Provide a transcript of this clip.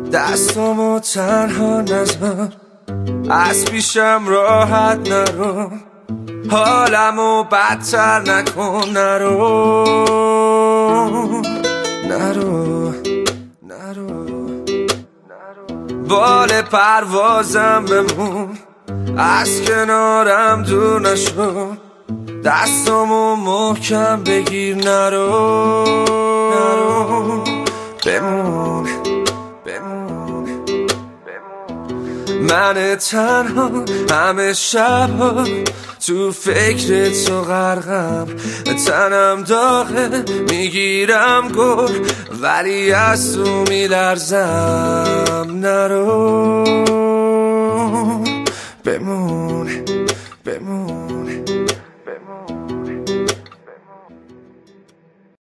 دستامو تنها نذار، از پیشم راحت نرو، حالمو بدتر نکن، نرو نرو نرو، بال پروازم بمون، از کنارم دور نشو، دستامو محکم بگیر، نرو نرو، بمون بمون. من تنها همه شبها تو فکر تو غرقم، تنم داغه میگیرم گل ولی از تو میلرزم، نرو بمون